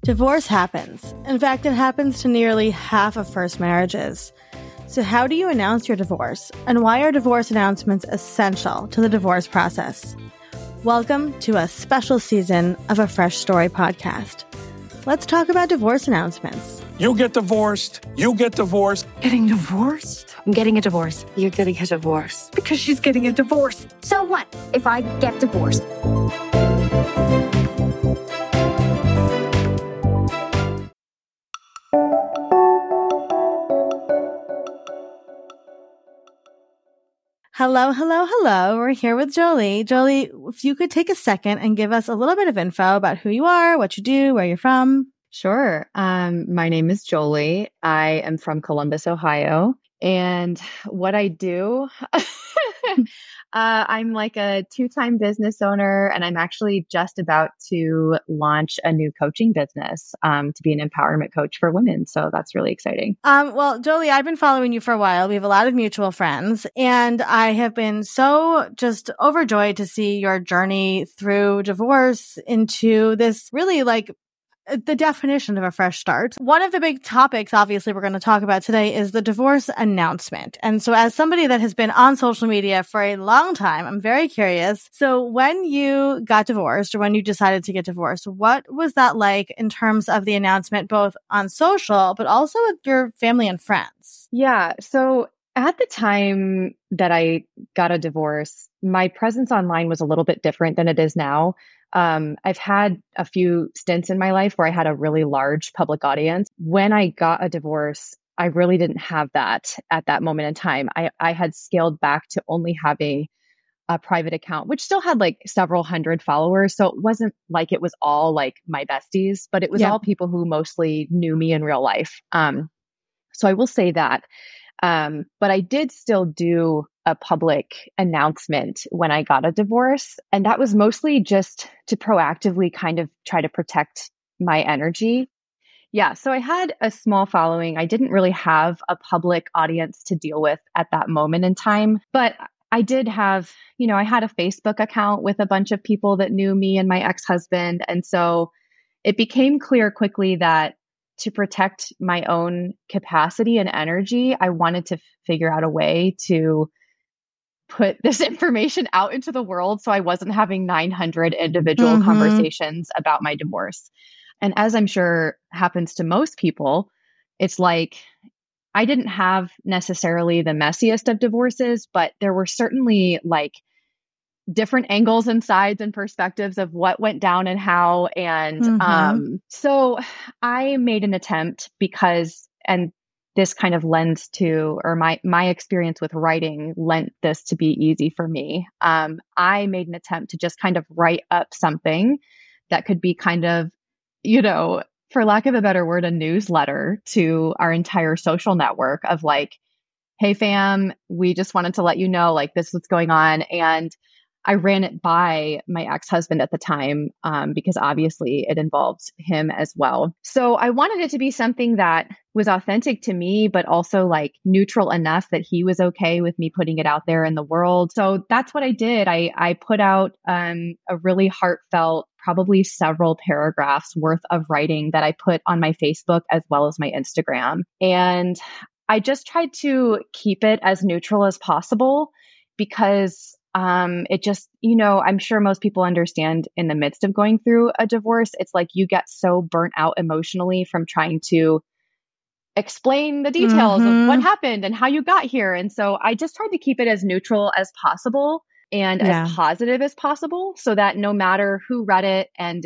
Divorce happens. In fact, it happens to nearly half of first marriages. So how do you announce your divorce? And why are divorce announcements essential to the divorce process? Welcome to a special season of A Fresh Story podcast. Let's talk about divorce announcements. You get divorced. You get divorced. Getting divorced? I'm getting a divorce. You're getting a divorce. Because she's getting a divorce. So what if I get divorced? Hello. We're here with Jolie. Jolie, if you could take a second and give us a little bit of info about who you are, what you do, where you're from. Sure. My name is Jolie. I am from Columbus, Ohio. And what I do, I'm like a two-time business owner, and I'm actually just about to launch a new coaching business to be an empowerment coach for women. So that's really exciting. Well, Jolie, I've been following you for a while. We have a lot of mutual friends, and I have been so just overjoyed to see your journey through divorce into this really the definition of a fresh start. One of the big topics, obviously, we're going to talk about today is the divorce announcement. And so as somebody that has been on social media for a long time, I'm very curious. So when you got divorced or when you decided to get divorced, what was that like in terms of the announcement, both on social, but also with your family and friends? Yeah. So at the time that I got a divorce, my presence online was a little bit different than it is now. I've had a few stints in my life where I had a really large public audience. When I got a divorce, I really didn't have that at that moment in time. I had scaled back to only having a private account, which still had like several hundred followers. So it wasn't like it was all like my besties, but it was all people who mostly knew me in real life. So I will say that. But I did still do a public announcement when I got a divorce. And that was mostly just to proactively kind of try to protect my energy. Yeah. So I had a small following. I didn't really have a public audience to deal with at that moment in time, but I did have, I had a Facebook account with a bunch of people that knew me and my ex-husband. And so it became clear quickly that to protect my own capacity and energy, I wanted to figure out a way to put this information out into the world so I wasn't having 900 individual conversations about my divorce. And as I'm sure happens to most people, it's like I didn't have necessarily the messiest of divorces, but there were certainly like different angles and sides and perspectives of what went down and how. And so I made an attempt because, and this kind of lends to, or my experience with writing lent this to be easy for me. I made an attempt to just kind of write up something that could be kind of, for lack of a better word, a newsletter to our entire social network of like, hey fam, we just wanted to let you know, like this is what's going on. And I ran it by my ex-husband at the time because obviously it involved him as well. So I wanted it to be something that was authentic to me, but also like neutral enough that he was okay with me putting it out there in the world. So that's what I did. I put out a really heartfelt, probably several paragraphs worth of writing that I put on my Facebook as well as my Instagram. And I just tried to keep it as neutral as possible because it just, I'm sure most people understand in the midst of going through a divorce, it's like you get so burnt out emotionally from trying to explain the details of what happened and how you got here. And so I just tried to keep it as neutral as possible and as positive as possible so that no matter who read it and,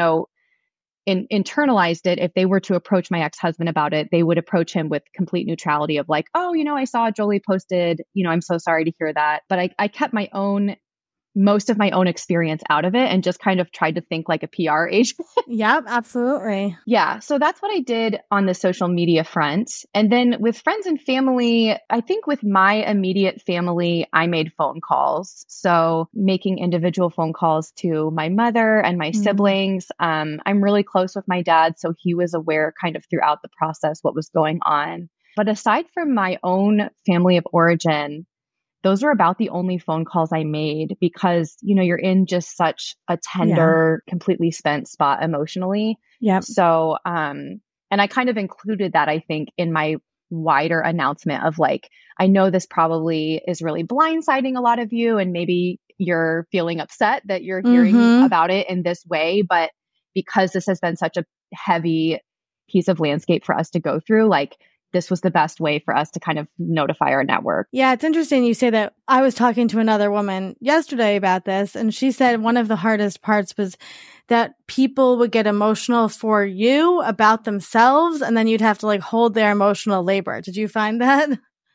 internalized it, if they were to approach my ex-husband about it, they would approach him with complete neutrality of like, oh, I saw Jolie posted, I'm so sorry to hear that. But I kept most of my own experience out of it and just kind of tried to think like a PR agent. Yep, absolutely. Yeah. So that's what I did on the social media front. And then with friends and family, I think with my immediate family, I made phone calls. So making individual phone calls to my mother and my siblings. I'm really close with my dad. So he was aware kind of throughout the process what was going on. But aside from my own family of origin, those were about the only phone calls I made because, you're in just such a tender, completely spent spot emotionally. Yep. So, and I kind of included that, I think, in my wider announcement of like, I know this probably is really blindsiding a lot of you, and maybe you're feeling upset that you're hearing about it in this way, but because this has been such a heavy piece of landscape for us to go through, like this was the best way for us to kind of notify our network. Yeah, it's interesting you say that. I was talking to another woman yesterday about this, and she said one of the hardest parts was that people would get emotional for you about themselves, and then you'd have to like hold their emotional labor. Did you find that?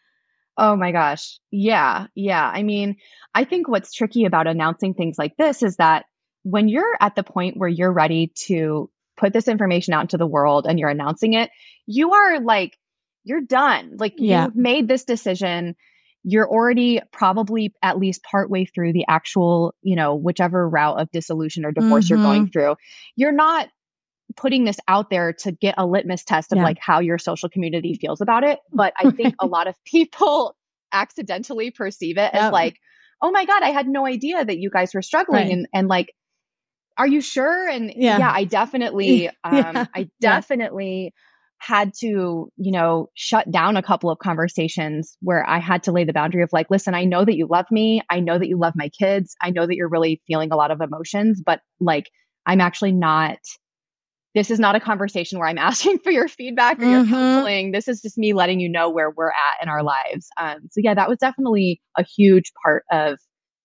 Oh my gosh. Yeah. Yeah. I mean, I think what's tricky about announcing things like this is that when you're at the point where you're ready to put this information out into the world and you're announcing it, you are like, you're done. Like you've made this decision. You're already probably at least partway through the actual, whichever route of dissolution or divorce you're going through. You're not putting this out there to get a litmus test of like how your social community feels about it. But I think a lot of people accidentally perceive it as like, oh my God, I had no idea that you guys were struggling. And like, are you sure? And I definitely, I definitely had to, shut down a couple of conversations where I had to lay the boundary of like, listen, I know that you love me. I know that you love my kids. I know that you're really feeling a lot of emotions, but like, I'm actually not, this is not a conversation where I'm asking for your feedback or your counseling. This is just me letting you know where we're at in our lives. So yeah, that was definitely a huge part of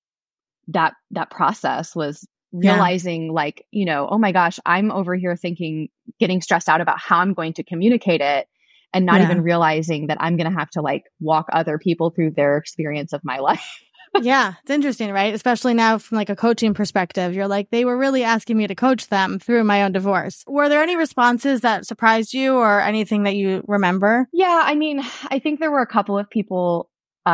that process, was realizing like, oh my gosh, I'm over here getting stressed out about how I'm going to communicate it, and not even realizing that I'm going to have to like walk other people through their experience of my life. Yeah, it's interesting, right? Especially now from like a coaching perspective, you're like, they were really asking me to coach them through my own divorce. Were there any responses that surprised you or anything that you remember? Yeah, I mean, I think there were a couple of people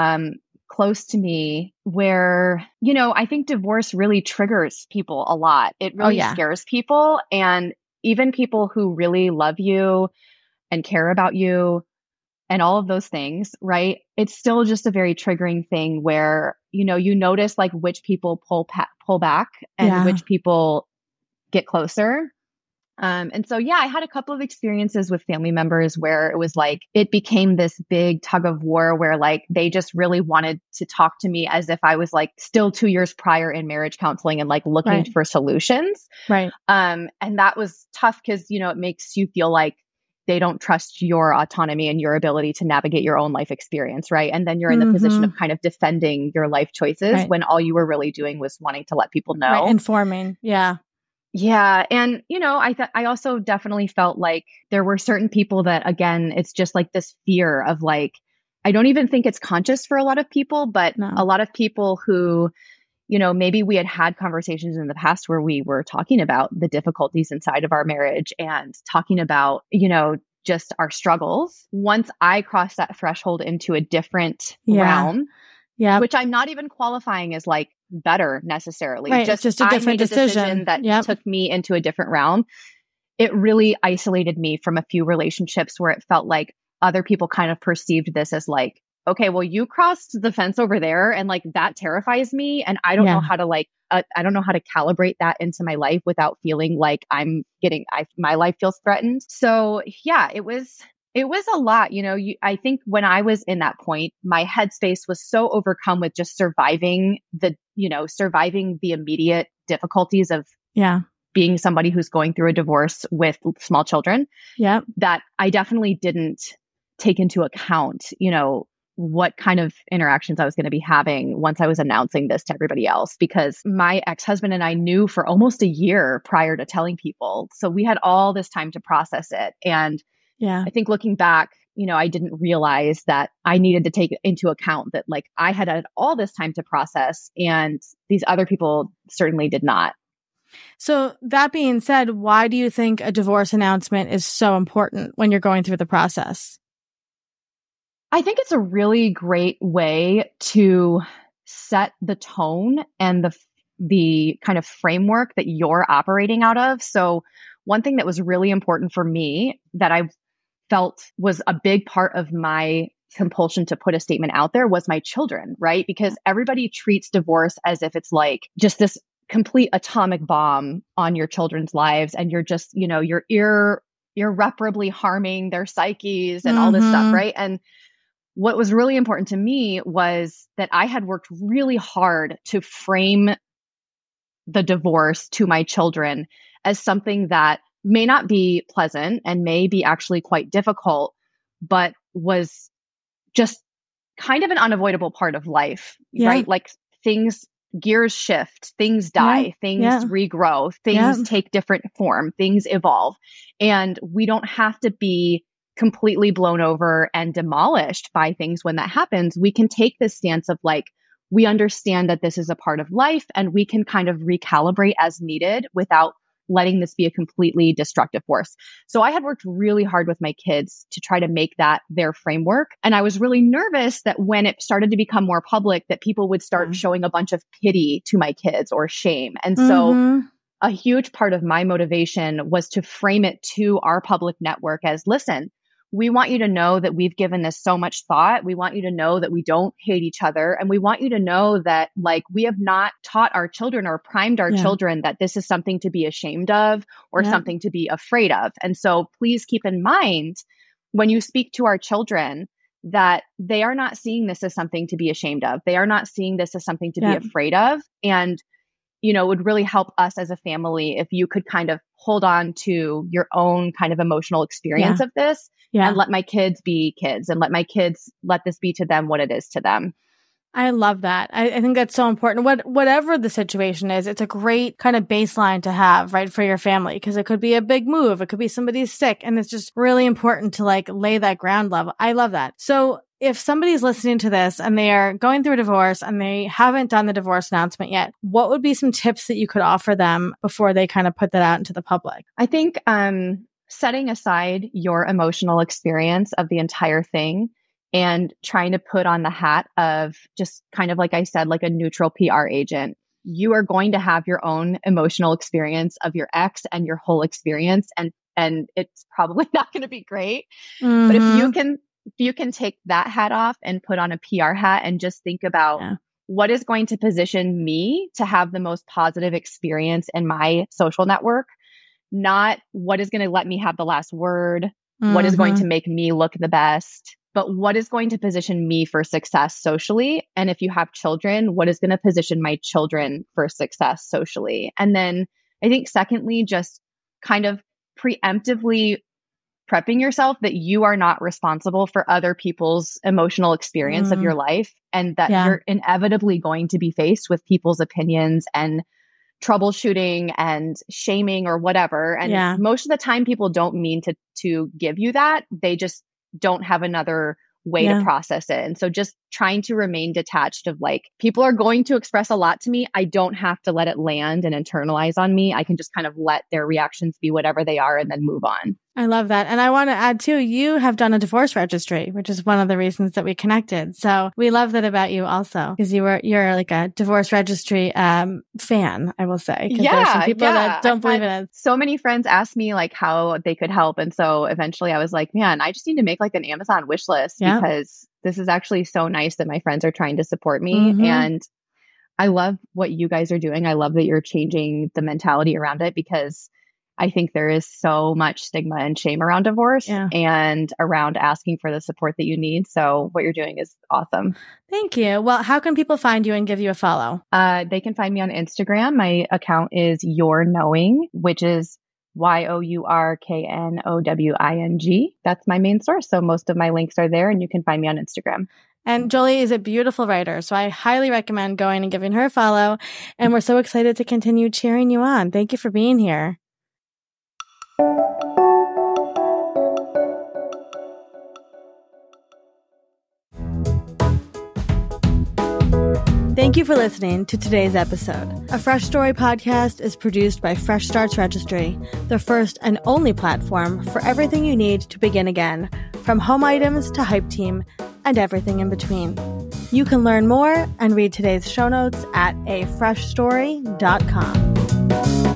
close to me where, I think divorce really triggers people a lot. It really scares people. And even people who really love you and care about you and all of those things, right? It's still just a very triggering thing where, you notice like which people pull back and which people get closer. And so, I had a couple of experiences with family members where it was like, it became this big tug of war where like, they just really wanted to talk to me as if I was like still 2 years prior in marriage counseling and like looking for solutions. Right. And that was tough because, it makes you feel like they don't trust your autonomy and your ability to navigate your own life experience. Right. And then you're in the position of kind of defending your life choices when all you were really doing was wanting to let people know. Right. Informing. Yeah. Yeah. And, I also definitely felt like there were certain people that, again, it's just like this fear of like, I don't even think it's conscious for a lot of people, but a lot of people who, maybe we had conversations in the past where we were talking about the difficulties inside of our marriage and talking about, just our struggles. Once I crossed that threshold into a different realm, which I'm not even qualifying as like better necessarily. Right, just a different decision that took me into a different realm. It really isolated me from a few relationships where it felt like other people kind of perceived this as like, okay, well, you crossed the fence over there and like that terrifies me. And I don't know how to I don't know how to calibrate that into my life without feeling like my life feels threatened. So yeah, it was a lot, I think when I was in that point, my headspace was so overcome with just surviving the immediate difficulties of being somebody who's going through a divorce with small children. Yeah. That I definitely didn't take into account, what kind of interactions I was going to be having once I was announcing this to everybody else, because my ex-husband and I knew for almost a year prior to telling people. So we had all this time to process it. And I think looking back, I didn't realize that I needed to take into account that like I had all this time to process and these other people certainly did not. So that being said, why do you think a divorce announcement is so important when you're going through the process? I think it's a really great way to set the tone and the kind of framework that you're operating out of. So one thing that was really important for me that I felt was a big part of my compulsion to put a statement out there was my children, right? Because everybody treats divorce as if it's like just this complete atomic bomb on your children's lives. And you're just, you're irreparably harming their psyches and all this stuff, right? And what was really important to me was that I had worked really hard to frame the divorce to my children as something that may not be pleasant and may be actually quite difficult, but was just kind of an unavoidable part of life, right? Like gears shift, things die, things regrow, things take different form, things evolve. And we don't have to be completely blown over and demolished by things when that happens. We can take this stance of like, we understand that this is a part of life and we can kind of recalibrate as needed without letting this be a completely destructive force. So I had worked really hard with my kids to try to make that their framework. And I was really nervous that when it started to become more public, that people would start showing a bunch of pity to my kids or shame. And so a huge part of my motivation was to frame it to our public network as, listen, we want you to know that we've given this so much thought. We want you to know that we don't hate each other. And we want you to know that like we have not taught our children or primed our children that this is something to be ashamed of or something to be afraid of. And so please keep in mind when you speak to our children that they are not seeing this as something to be ashamed of. They are not seeing this as something to be afraid of. And it would really help us as a family if you could kind of hold on to your own kind of emotional experience of this and let my kids be kids and let my kids let this be to them what it is to them. I love that. I think that's so important. Whatever the situation is, it's a great kind of baseline to have, right, for your family, because it could be a big move. It could be somebody's sick. And it's just really important to like lay that ground level. I love that. So if somebody's listening to this and they are going through a divorce and they haven't done the divorce announcement yet, what would be some tips that you could offer them before they kind of put that out into the public? I think setting aside your emotional experience of the entire thing and trying to put on the hat of just kind of, like I said, like a neutral PR agent. You are going to have your own emotional experience of your ex and your whole experience. And it's probably not going to be great. But if you can take that hat off and put on a PR hat and just think about what is going to position me to have the most positive experience in my social network, not what is going to let me have the last word, what is going to make me look the best, but what is going to position me for success socially. And if you have children, what is going to position my children for success socially? And then I think secondly, just kind of preemptively prepping yourself that you are not responsible for other people's emotional experience of your life, and that you're inevitably going to be faced with people's opinions and troubleshooting and shaming or whatever. And most of the time people don't mean to give you that. They just don't have another way to process it. And so just trying to remain detached of like, people are going to express a lot to me. I don't have to let it land and internalize on me. I can just kind of let their reactions be whatever they are and then move on. I love that. And I want to add too, you have done a divorce registry, which is one of the reasons that we connected. So we love that about you also, because you're like a divorce registry fan, I will say. There are some people that don't believe in it. So many friends asked me like how they could help. And so eventually I was like, man, I just need to make like an Amazon wish list because this is actually so nice that my friends are trying to support me. And I love what you guys are doing. I love that you're changing the mentality around it, because I think there is so much stigma and shame around divorce and around asking for the support that you need. So what you're doing is awesome. Thank you. Well, how can people find you and give you a follow? They can find me on Instagram. My account is Your Knowing, which is YOURKNOWING. That's my main source. So most of my links are there, and you can find me on Instagram. And Jolie is a beautiful writer, so I highly recommend going and giving her a follow. And we're so excited to continue cheering you on. Thank you for being here. Thank you for listening to today's episode. A Fresh Story podcast is produced by Fresh Starts Registry, the first and only platform for everything you need to begin again, from home items to Hype Team and everything in between. You can learn more and read today's show notes at afreshstory.com.